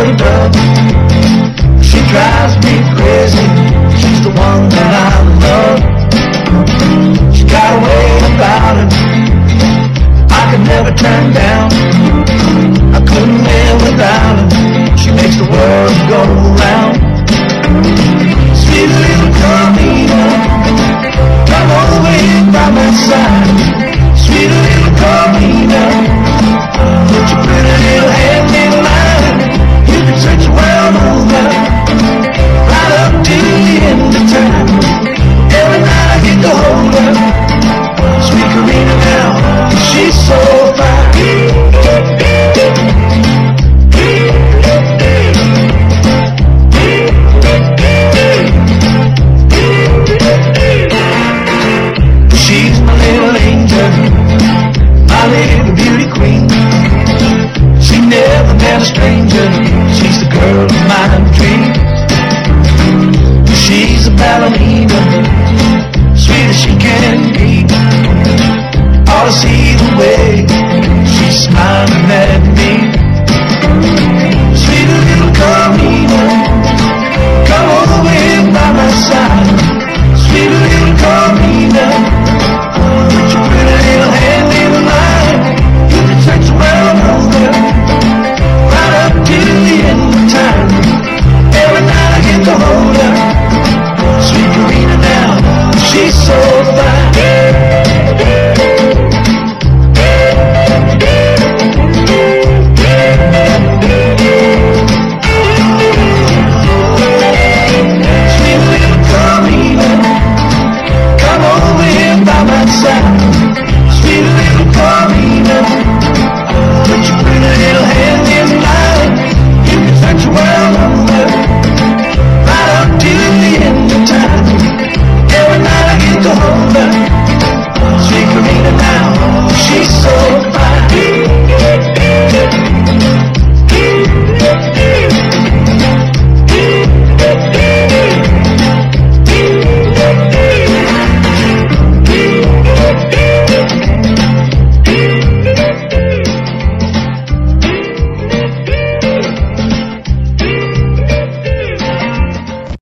turtle dove. She drives me crazy, she's the one that I love. She got a way about her I could never turn down. I couldn't live without her, she makes the world go round. Sweet little Carmina, come over here by my side. Sweet little Carmina, put your pretty little hand in mine. You can search the world over, right up to the end of time. Every night I get to hold her. Sweet Carmina now, she's so fine. She's my little angel, my little beauty queen. She never met a stranger, she's the girl of my dreams. She's a ballerina,